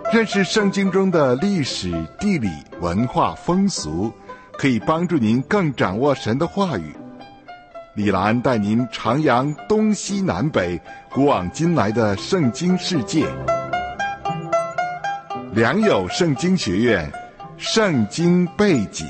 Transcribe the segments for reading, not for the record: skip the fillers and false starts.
认识圣经中的历史、地理、文化、风俗，可以帮助您更掌握神的话语。李兰带您徜徉东西南北、古往今来的圣经世界。良友圣经学院，圣经背景。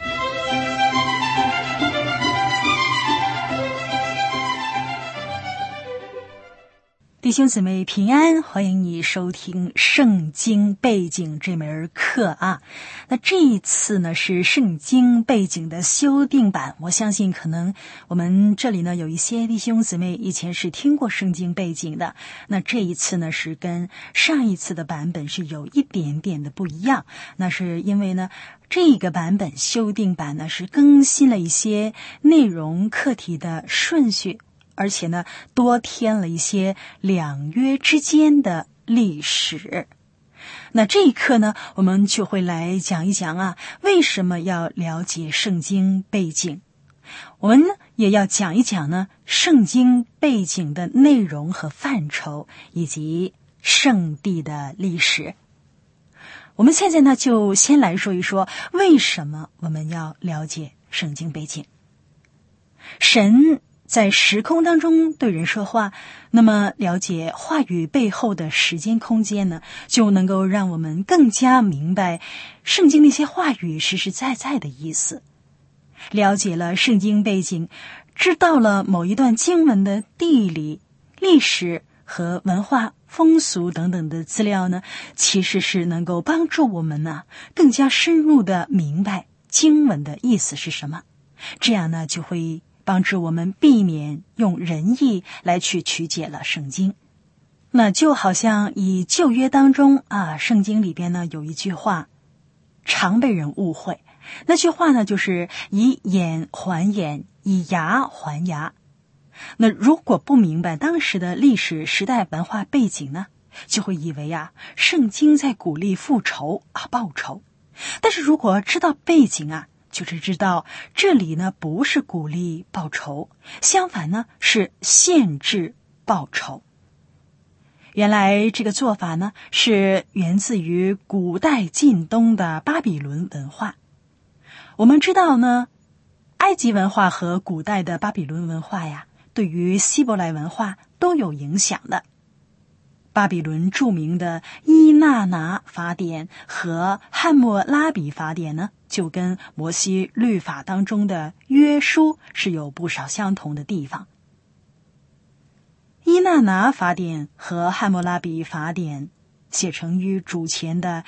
弟兄姊妹平安，欢迎你收听圣经背景这门课啊。那这一次呢是圣经背景的修订版，我相信可能我们这里呢有一些弟兄姊妹以前是听过圣经背景的，那这一次呢是跟上一次的版本是有一点点的不一样。那是因为呢这个版本修订版呢是更新了一些内容课题的顺序，而且呢多添了一些两约之间的历史。那这一课呢我们就会来讲一讲啊，为什么要了解圣经背景。我们呢也要讲一讲呢圣经背景的内容和范畴，以及圣地的历史。我们现在呢就先来说一说为什么我们要了解圣经背景。神在时空当中对人说话，那么了解话语背后的时间空间呢，就能够让我们更加明白圣经那些话语实实在在的意思。了解了圣经背景，知道了某一段经文的地理、历史和文化风俗等等的资料呢，其实是能够帮助我们呢更加深入的明白经文的意思是什么。这样呢就会帮助我们避免用人意来去曲解了圣经。那就好像以旧约当中啊，圣经里边呢有一句话常被人误会，那句话呢就是以眼还眼，以牙还牙。那如果不明白当时的历史时代文化背景呢，就会以为啊圣经在鼓励复仇啊报仇。但是如果知道背景啊，就是知道这里呢不是鼓励报仇，相反呢是限制报仇。原来这个做法呢是源自于古代近东的巴比伦文化。我们知道呢，埃及文化和古代的巴比伦文化呀，对于希伯来文化都有影响的。巴比伦著名的伊纳拿法典和汉谟拉比法典呢，就跟摩西律法当中的约书是有不少相同的地方。伊纳拿法典和汉谟拉比法典写成于主前的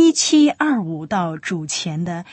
1725到主前的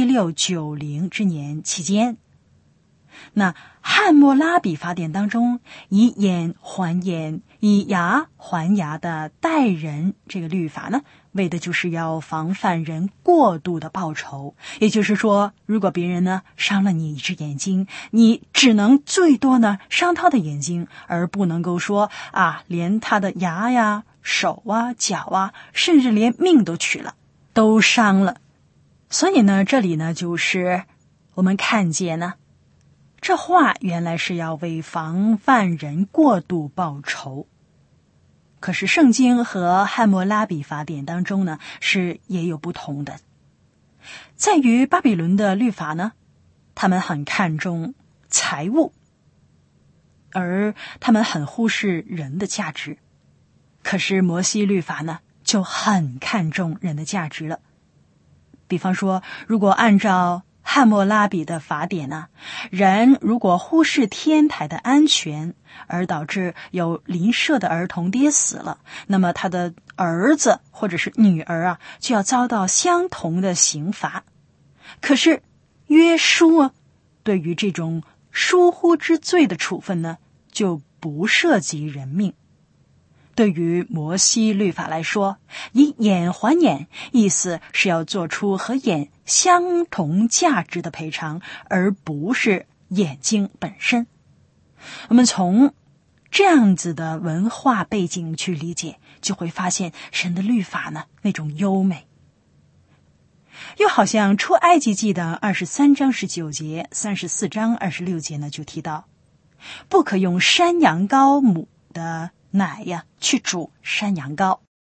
1690之年期间。那汉谟拉比法典当中以眼还眼，以牙还牙的待人这个律法呢，为的就是要防范人过度的报仇。也就是说，如果别人呢伤了你一只眼睛，你只能最多呢伤他的眼睛，而不能够说啊连他的牙呀、手啊、脚啊，甚至连命都取了，都伤了。所以呢这里呢就是我们看见呢，这话原来是要为防范人过度报仇。可是圣经和汉谟拉比法典当中呢是也有不同的。在于巴比伦的律法呢，他们很看重财物，而他们很忽视人的价值。可是摩西律法呢就很看重人的价值了。比方说，如果按照汉谟拉比的法典呢，人如果忽视天台的安全，而导致有邻舍的儿童跌死了，那么他的儿子或者是女儿啊，就要遭到相同的刑罚。可是约书啊，对于这种疏忽之罪的处分呢，就不涉及人命。对于摩西律法来说，以眼还眼，意思是要做出和眼相同价值的赔偿，而不是眼睛本身。我们从这样子的文化背景去理解，就会发现神的律法呢那种优美。又好像出埃及记的23章19节、34章26节呢就提到，不可用山羊羔母的奶呀去煮山羊羔，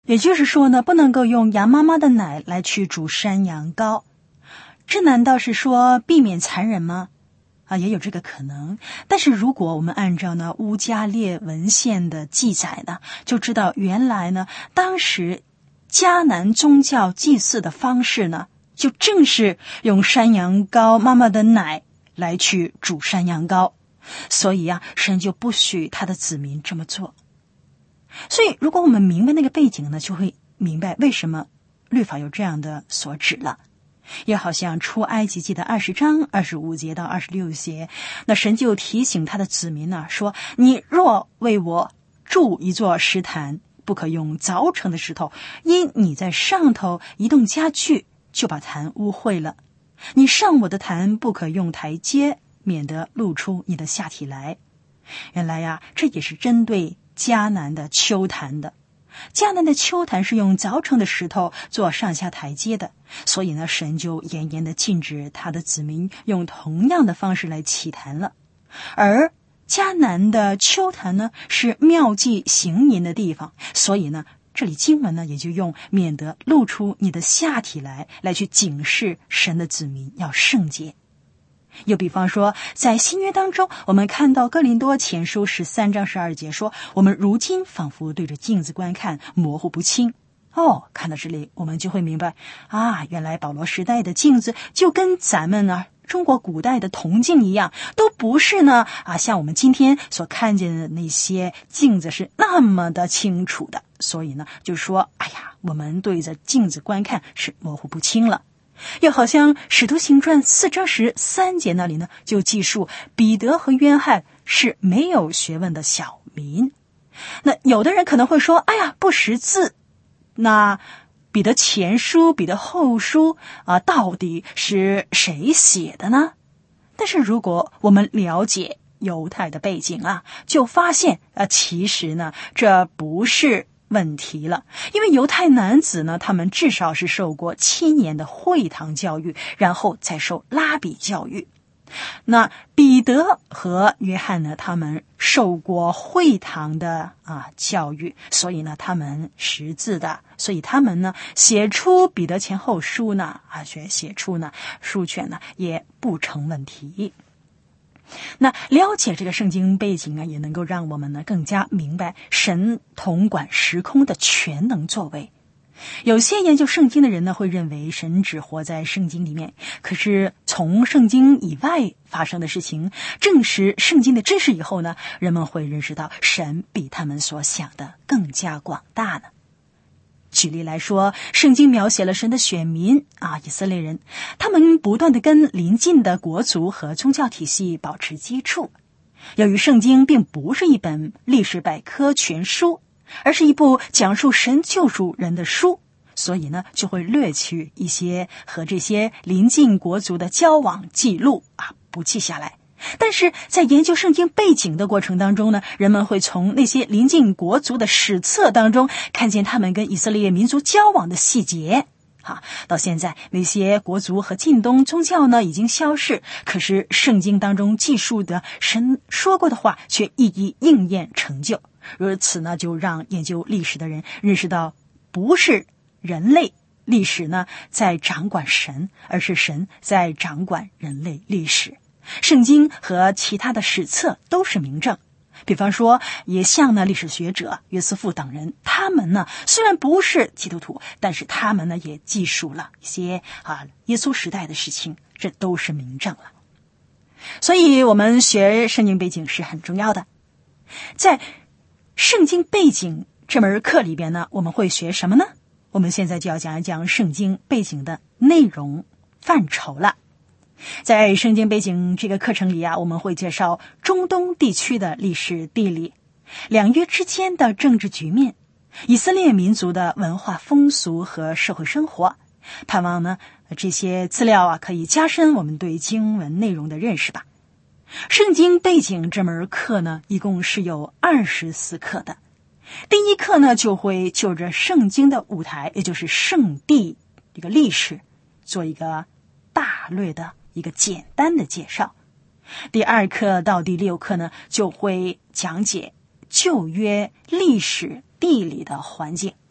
也就是说呢，不能够用羊妈妈的奶来去煮山羊羔。这难道是说避免残忍吗？也有这个可能。但是如果我们按照呢乌加列文献的记载呢，就知道原来呢当时迦南宗教祭祀的方式呢，就正是用山羊羔妈妈的奶来去煮山羊羔，所以神就不许他的子民这么做。所以如果我们明白那个背景呢，就会明白为什么律法有这样的所指了。也好像出埃及记的20章25节到26节，那神就提醒他的子民呢，说你若为我筑一座石坛，不可用凿成的石头，因你在上头移动家具，就把坛污秽了。你上我的坛不可用台阶，免得露出你的下体来。原来这也是针对迦南的丘坛的。迦南的丘坛是用凿成的石头做上下台阶的，所以呢，神就严严的禁止他的子民用同样的方式来起坛了。而迦南的丘坛呢，是庙祭行淫的地方，所以呢，这里经文呢也就用免得露出你的下体来去警示神的子民要圣洁。又比方说，在新约当中，我们看到哥林多前书13章12节说，我们如今仿佛对着镜子观看，模糊不清。看到这里，我们就会明白原来保罗时代的镜子就跟咱们呢中国古代的铜镜一样，都不是呢像我们今天所看见的那些镜子是那么的清楚的。所以呢，就是说我们对着镜子观看是模糊不清了。又好像使徒行传4章13节那里呢，就记述彼得和约翰是没有学问的小民。那有的人可能会说，不识字，那彼得前书彼得后书到底是谁写的呢？但是如果我们了解犹太的背景就发现其实呢这不是问题了。因为犹太男子呢，他们至少是受过7年的会堂教育，然后再受拉比教育。那彼得和约翰呢，他们受过会堂的教育，所以呢他们识字的，所以他们呢写出彼得前后书呢写出呢书卷呢也不成问题。那了解这个圣经背景也能够让我们呢更加明白神统管时空的全能作为。有些研究圣经的人呢，会认为神只活在圣经里面，可是从圣经以外发生的事情证实圣经的知识以后呢，人们会认识到神比他们所想的更加广大呢。举例来说，圣经描写了神的选民以色列人，他们不断地跟邻近的国族和宗教体系保持接触。由于圣经并不是一本历史百科全书，而是一部讲述神救赎人的书，所以呢就会略去一些和这些邻近国族的交往记录不记下来。但是在研究圣经背景的过程当中呢，人们会从那些邻近国族的史册当中看见他们跟以色列民族交往的细节。到现在那些国族和近东宗教呢已经消逝，可是圣经当中记述的神说过的话却一一应验成就。如此呢，就让研究历史的人认识到，不是人类历史呢在掌管神，而是神在掌管人类历史。圣经和其他的史册都是明证。比方说，也像呢历史学者约瑟夫等人，他们呢虽然不是基督徒，但是他们呢也记述了一些耶稣时代的事情，这都是明证了。所以我们学圣经背景是很重要的。在圣经背景这门课里边呢，我们会学什么呢？我们现在就要讲一讲圣经背景的内容范畴了。在圣经背景这个课程里我们会介绍中东地区的历史地理，两约之间的政治局面，以色列民族的文化风俗和社会生活。盼望呢这些资料可以加深我们对经文内容的认识吧。圣经背景这门课呢，一共是有24课的。第一课呢，就会就着圣经的舞台，也就是圣地这个历史，做一个大略的一个简单的介绍。第二课到第6课呢，就会讲解旧约历史地理的环境。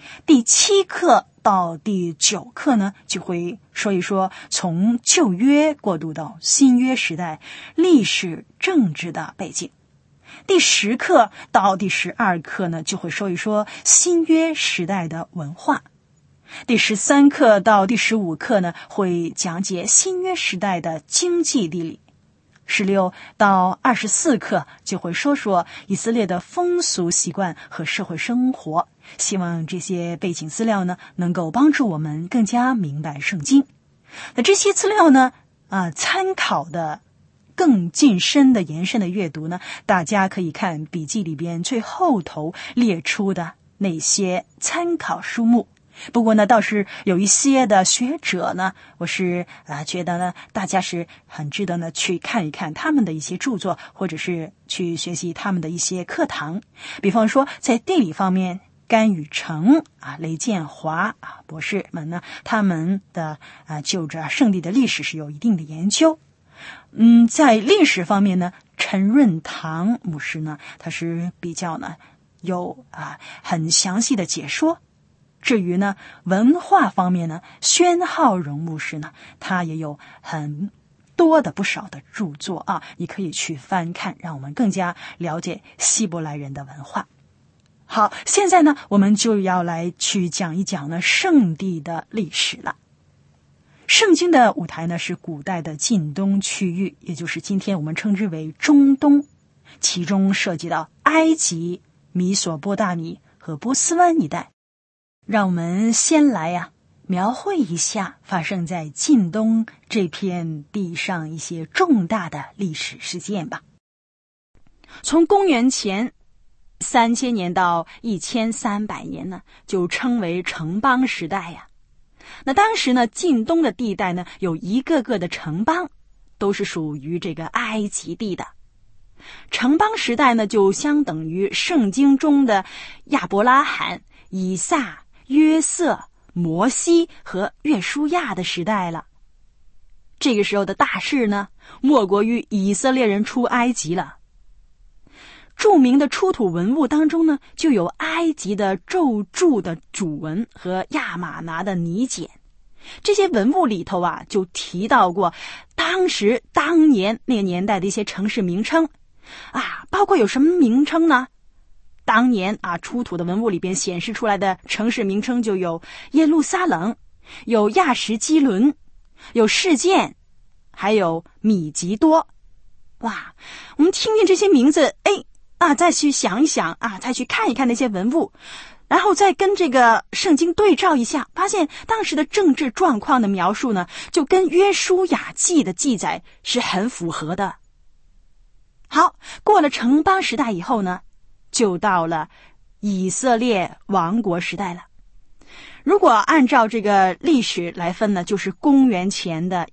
第7课到第9课呢，就会说一说从旧约过渡到新约时代历史政治的背景。第10课到第12课呢，就会说一说新约时代的文化。第13课到第15课呢，会讲解新约时代的经济地理。16到24课就会说说以色列的风俗习惯和社会生活。希望这些背景资料呢，能够帮助我们更加明白圣经。那这些资料呢，参考的更近深的延伸的阅读呢，大家可以看笔记里边最后头列出的那些参考书目。不过呢，倒是有一些的学者呢，我是觉得呢，大家是很值得呢去看一看他们的一些著作，或者是去学习他们的一些课堂。比方说在地理方面，甘宇成雷建华博士们呢，他们的就着圣地的历史是有一定的研究。在历史方面呢，陈润堂牧师呢，他是比较呢有很详细的解说。至于呢文化方面呢，宣浩荣牧师呢，他也有很多的不少的著作你可以去翻看，让我们更加了解希伯来人的文化。好，现在呢我们就要来去讲一讲呢圣地的历史了。圣经的舞台呢是古代的近东区域，也就是今天我们称之为中东，其中涉及到埃及、米索波大米和波斯湾一带。让我们先来描绘一下发生在近东这片地上一些重大的历史事件吧。从公元前3000年到1300年呢，就称为城邦时代那当时呢，近东的地带呢，有一个个的城邦，都是属于这个埃及地的。城邦时代呢，就相等于圣经中的亚伯拉罕、以撒、约瑟、摩西和约书亚的时代了。这个时候的大事呢，莫过于以色列人出埃及了。著名的出土文物当中呢，就有埃及的咒柱的主纹和亚玛拿的泥简。这些文物里头就提到过当年那个年代的一些城市名称包括有什么名称呢？当年出土的文物里边显示出来的城市名称就有耶路撒冷，有亚什基伦，有示剑，还有米吉多。哇，我们听听这些名字，再去想一想再去看一看那些文物，然后再跟这个圣经对照一下，发现当时的政治状况的描述呢，就跟约书亚记的记载是很符合的。好，过了城邦时代以后呢，就到了以色列王国时代了。如果按照这个历史来分呢，就是公元前的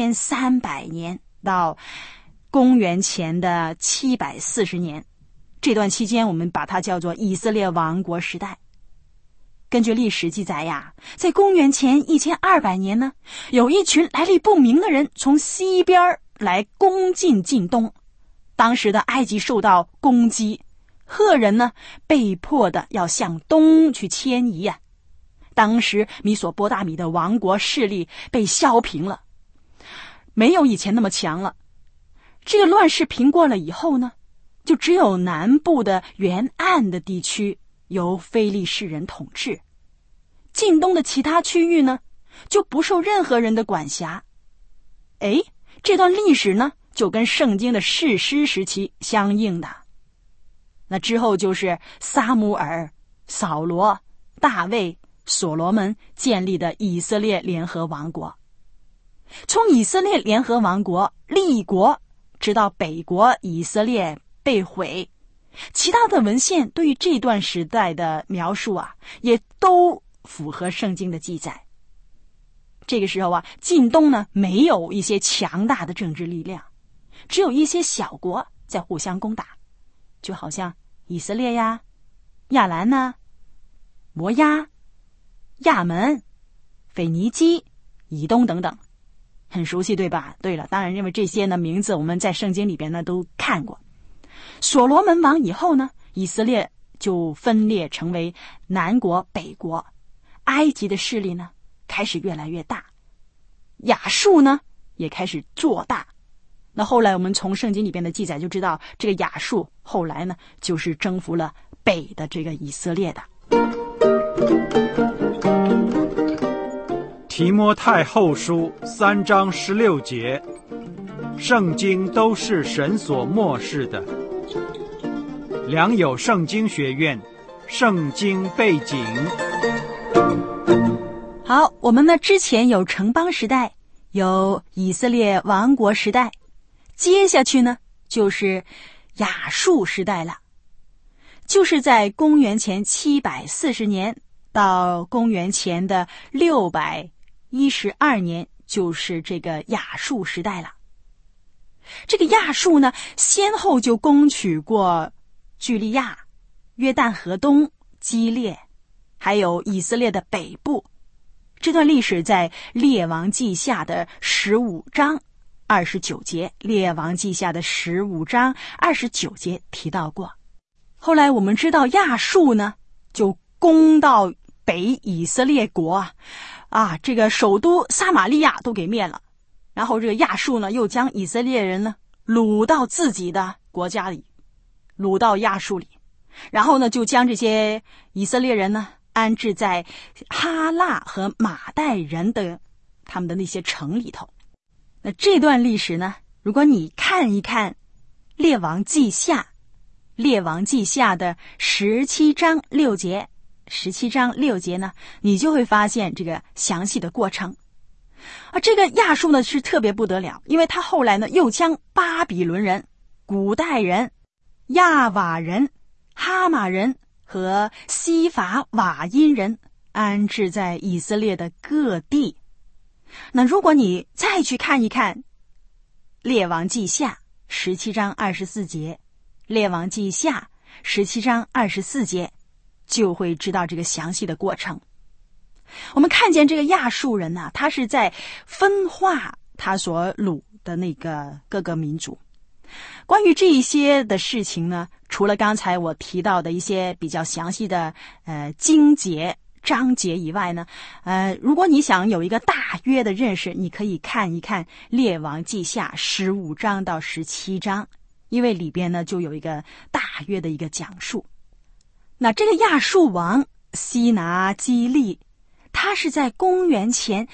1300年到公元前的740年，这段期间我们把它叫做以色列王国时代。根据历史记载在公元前1200年呢，有一群来历不明的人从西边来攻进近东。当时的埃及受到攻击，赫人呢被迫的要向东去迁移当时米索波大米的王国势力被削平了，没有以前那么强了。这个乱世平过了以后呢，就只有南部的沿岸的地区由非利士人统治，近东的其他区域呢就不受任何人的管辖。这段历史呢就跟圣经的士师时期相应的。那之后就是撒母耳、扫罗、大卫、所罗门建立的以色列联合王国。从以色列联合王国立国直到北国以色列被毁，其他的文献对于这段时代的描述也都符合圣经的记载。这个时候近东呢没有一些强大的政治力量，只有一些小国在互相攻打，就好像以色列亚兰摩押、亚门、腓尼基、以东等等，很熟悉对吧？对了，当然因为这些呢名字我们在圣经里边呢都看过。所罗门王以后呢，以色列就分裂成为南国、北国。埃及的势力呢开始越来越大，亚述呢也开始做大。那后来我们从圣经里边的记载就知道，这个亚述后来呢就是征服了北的这个以色列的。 提摩太后书3章16节，圣经都是神所默示的。良友圣经学院，圣经背景。 好，我们呢之前有城邦时代，有以色列王国时代，接下去呢就是亚述时代了。就是在公元前740年到公元前的612年，就是这个亚述时代了。这个亚述呢先后就攻取过叙利亚、约旦河东、基列，还有以色列的北部。这段历史在列王记下的15章29节，列王记下的15章29节提到过。后来我们知道亚述呢就攻到北以色列国这个首都撒玛利亚都给灭了。然后这个亚述呢又将以色列人呢掳到自己的国家里，掳到亚述里，然后呢就将这些以色列人呢安置在哈腊和马代人的他们的那些城里头。那这段历史呢，如果你看一看列王记下的17章6节呢，你就会发现这个详细的过程。这个亚述呢是特别不得了，因为他后来呢又将巴比伦人、古代人、亚瓦人、哈马人和西法瓦因人安置在以色列的各地。那如果你再去看一看列王记下17章24节，列王记下17章24节，就会知道这个详细的过程。我们看见这个亚述人呢，他是在分化他所掳的那个各个民族。关于这一些的事情呢，除了刚才我提到的一些比较详细的经节章节以外呢，如果你想有一个大约的认识，你可以看一看列王记下15章到17章，因为里边呢就有一个大约的一个讲述。那这个亚述王西拿基利，他是在公元前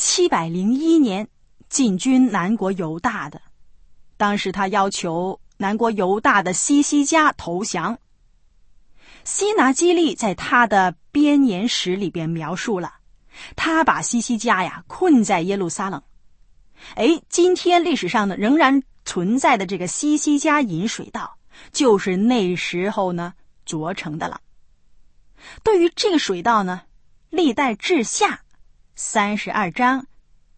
701年进军南国犹大的。当时他要求南国犹大的西西家投降。西拿基利在他的编年史里边描述了，他把西西家困在耶路撒冷。今天历史上呢仍然存在的这个西西家引水道，就是那时候呢凿成的了。对于这个水道呢，历代志下32章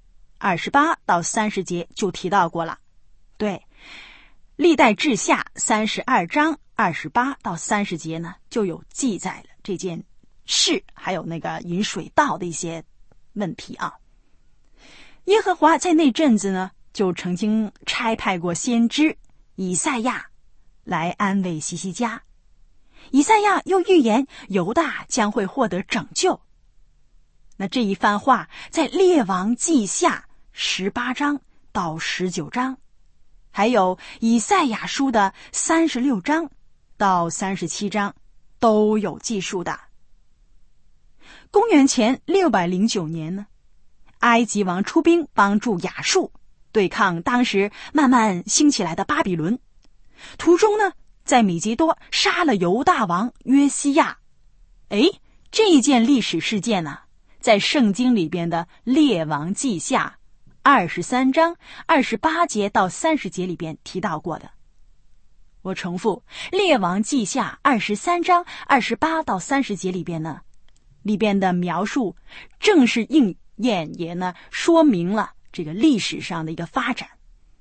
28到30节就提到过了。对，历代志下32章28到30节呢就有记载了这件事，还有那个引水道的一些问题啊。耶和华在那阵子呢就曾经差派过先知以赛亚来安慰西西家。以赛亚又预言犹大将会获得拯救。那这一番话在列王记下18章到19章，还有以赛亚书的36章到37章都有记述的。公元前609年呢，埃及王出兵帮助亚述对抗当时慢慢兴起来的巴比伦，途中呢在米吉多杀了犹大王约西亚。这一件历史事件呢，在圣经里边的列王记下23章28节到30节里边提到过的。我重复，列王记下23章28到30节里边呢，里边的描述正是应验，也呢说明了这个历史上的一个发展。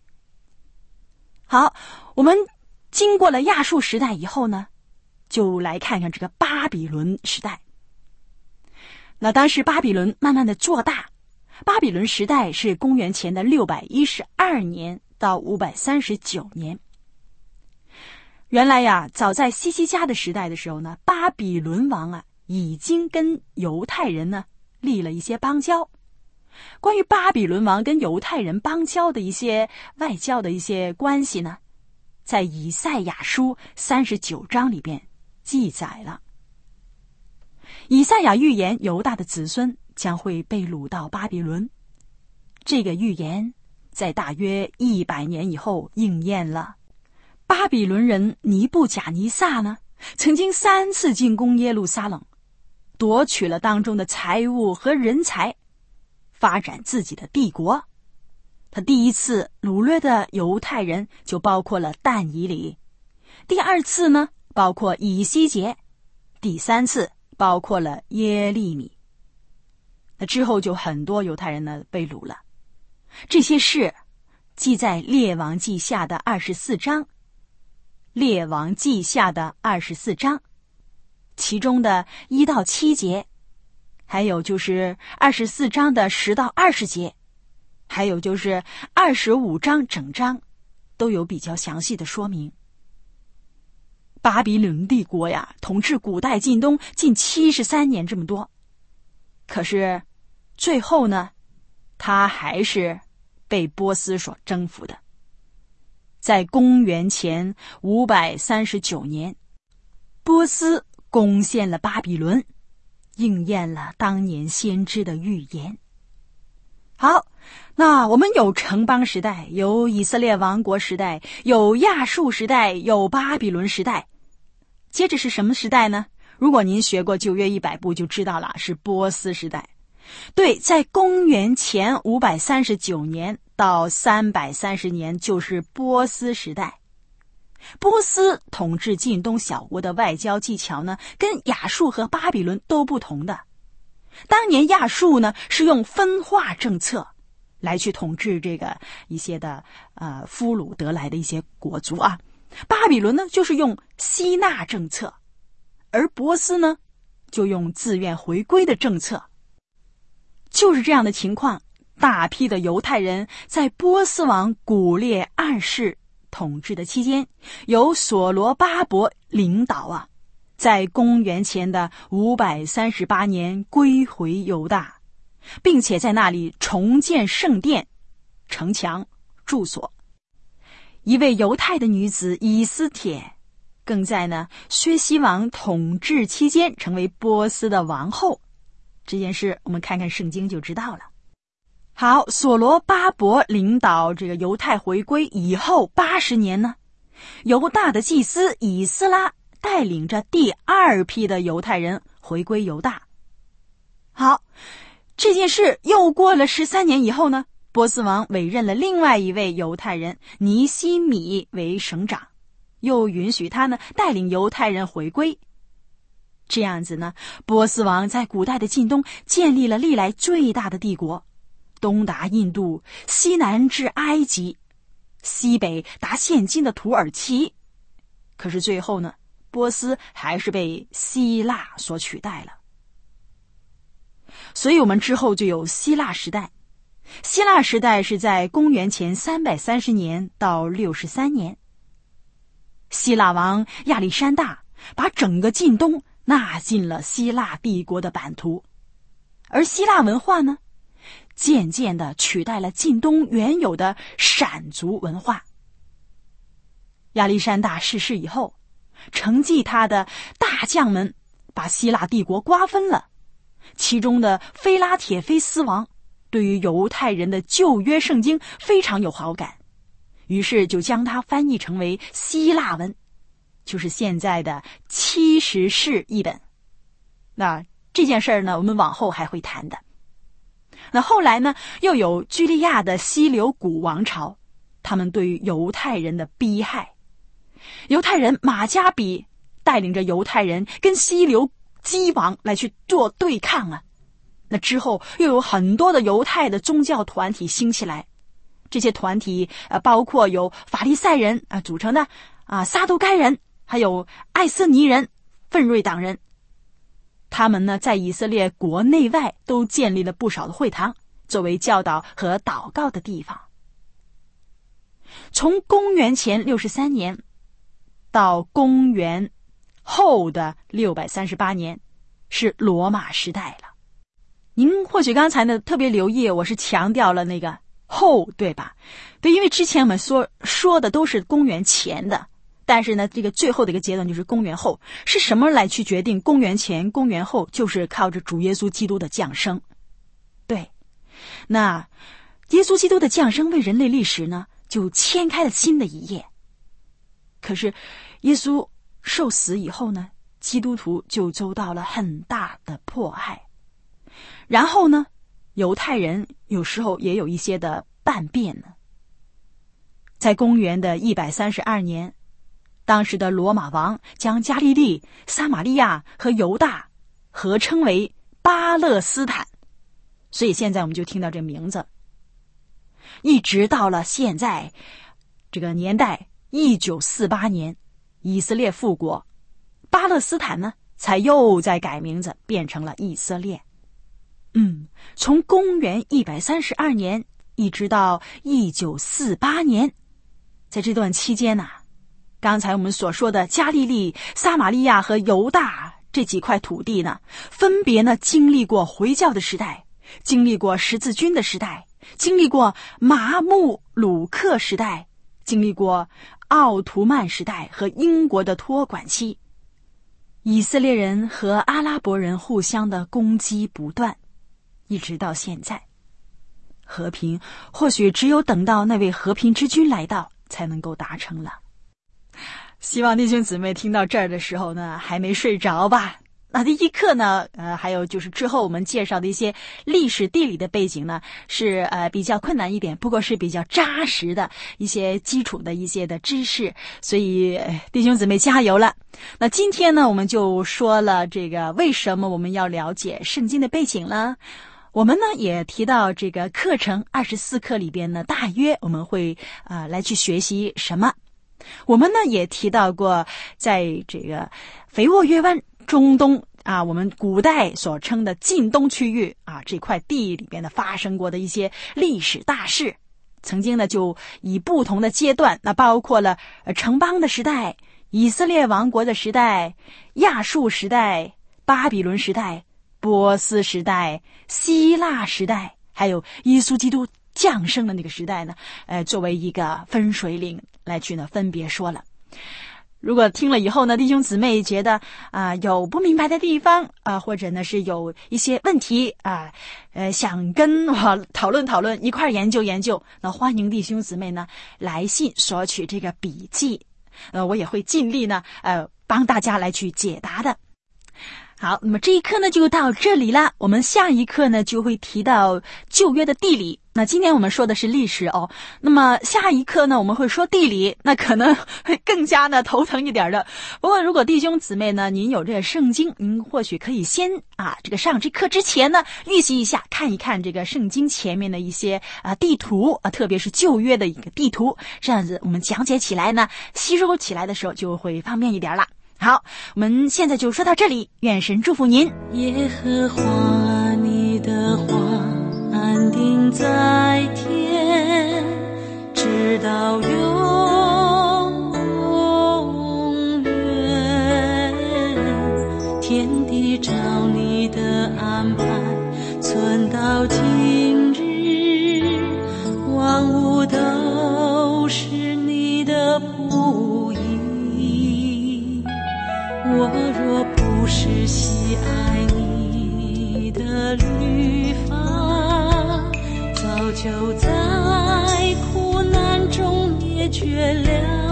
好，我们经过了亚述时代以后呢，就来看看这个巴比伦时代。那当时巴比伦慢慢的做大，巴比伦时代是公元前的612年到539年。 原来呀，早在西西家的时代的时候呢，巴比伦王啊已经跟犹太人呢立了一些邦交。关于巴比伦王跟犹太人邦交的一些外交的一些关系呢，在以赛亚书39章里边记载了。以赛亚预言犹大的子孙将会被掳到巴比伦，这个预言在大约100年以后应验了。巴比伦人尼布甲尼撒呢，曾经3次进攻耶路撒冷，夺取了当中的财物和人才，发展自己的帝国。他第一次掳掠的犹太人就包括了但以理，第二次呢包括以西结，第三次包括了耶利米。那之后就很多犹太人呢被掳了。这些事记在列王记下的24章，列王记下的24章，其中的1到7节，还有就是24章的10到20节，还有就是25章整章，都有比较详细的说明。巴比伦帝国呀，统治古代近东近73年这么多，可是最后呢，他还是被波斯所征服的。在公元前539年，波斯攻陷了巴比伦，应验了当年先知的预言。好，那我们有城邦时代，有以色列王国时代，有亚述时代，有巴比伦时代。接着是什么时代呢？如果您学过旧约100部就知道了，是波斯时代。对，在公元前539年到330年就是波斯时代。波斯统治近东小国的外交技巧呢，跟亚述和巴比伦都不同的。当年亚述呢是用分化政策来去统治这个一些的俘虏得来的一些国族啊，巴比伦呢就是用吸纳政策，而波斯呢就用自愿回归的政策。就是这样的情况，大批的犹太人在波斯王古列2世统治的期间，由所罗巴伯领导在公元前的538年归回犹大，并且在那里重建圣殿、城墙、住所。一位犹太的女子以斯帖更在薛西王统治期间成为波斯的王后。这件事我们看看圣经就知道了。好，所罗巴伯领导这个犹太回归以后80年呢，犹大的祭司以斯拉带领着第2批的犹太人回归犹大。好，这件事又过了13年以后呢，波斯王委任了另外一位犹太人尼希米为省长，又允许他带领犹太人回归。这样子呢，波斯王在古代的近东建立了历来最大的帝国，东达印度，西南至埃及，西北达现今的土耳其。可是最后呢，波斯还是被希腊所取代了。所以我们之后就有希腊时代。希腊时代是在公元前330年到63年。希腊王亚历山大把整个近东纳进了希腊帝国的版图，而希腊文化呢，渐渐地取代了近东原有的闪族文化。亚历山大逝世以后，承继他的大将们把希腊帝国瓜分了，其中的菲拉铁菲斯王对于犹太人的旧约圣经非常有好感，于是就将它翻译成为希腊文，就是现在的70士译本。那这件事呢，我们往后还会谈的。那后来呢，又有居利亚的西流古王朝，他们对于犹太人的逼害。犹太人马加比带领着犹太人跟西流基王来去做对抗那之后又有很多的犹太的宗教团体兴起来，这些团体包括有法利赛人组成的撒都该人，还有艾斯尼人、奋锐党人。他们呢，在以色列国内外都建立了不少的会堂，作为教导和祷告的地方。从公元前63年到公元后的638年，是罗马时代了。您或许刚才呢特别留意，我是强调了那个后，对吧？对，因为之前我们说的都是公元前的，但是呢这个最后的一个阶段就是公元后。是什么来去决定公元前公元后？就是靠着主耶稣基督的降生。对，那耶稣基督的降生为人类历史呢就掀开了新的一页。可是耶稣受死以后呢，基督徒就遭到了很大的迫害。然后呢，犹太人有时候也有一些的叛变呢。在公元的132年，当时的罗马王将加利利、撒玛利亚和犹大合称为巴勒斯坦，所以现在我们就听到这名字。一直到了现在这个年代1948年，以色列复国，巴勒斯坦呢才又再改名字变成了以色列。从公元132年一直到1948年，在这段期间呢，刚才我们所说的加利利、撒玛利亚和犹大这几块土地呢，分别呢经历过回教的时代，经历过十字军的时代，经历过马穆鲁克时代，经历过奥图曼时代和英国的托管期。以色列人和阿拉伯人互相的攻击不断，一直到现在。和平或许只有等到那位和平之君来到才能够达成了。希望弟兄姊妹听到这儿的时候呢还没睡着吧。那第一课呢还有就是之后我们介绍的一些历史地理的背景呢是比较困难一点，不过是比较扎实的一些基础的一些的知识，所以弟兄姊妹加油了。那今天呢我们就说了这个为什么我们要了解圣经的背景呢？我们呢也提到这个课程24课里边呢大约我们会来去学习什么。我们呢也提到过在这个肥沃约湾中东我们古代所称的近东区域这块地里边呢发生过的一些历史大事。曾经呢就以不同的阶段，那包括了城邦的时代、以色列王国的时代、亚述时代、巴比伦时代、波斯时代、希腊时代，还有耶稣基督降生的那个时代呢作为一个分水岭来去呢分别说了。如果听了以后呢，弟兄姊妹觉得有不明白的地方或者呢是有一些问题想跟我讨论一块研究，那欢迎弟兄姊妹呢来信索取这个笔记，我也会尽力呢帮大家来去解答的。好，那么这一课呢就到这里了，我们下一课呢就会提到旧约的地理。那今天我们说的是历史那么下一课呢我们会说地理，那可能会更加呢头疼一点的。不过如果弟兄姊妹呢您有这个圣经，您或许可以先这个上这课之前呢预习一下，看一看这个圣经前面的一些地图特别是旧约的一个地图，这样子我们讲解起来呢吸收起来的时候就会方便一点了。好，我们现在就说到这里，愿神祝福您。 耶和华你的话安定在天，直到永远。天地照你的安排存到今日，万物都是你的仆役。我若不是喜爱你的律法，早就在苦难中灭绝了。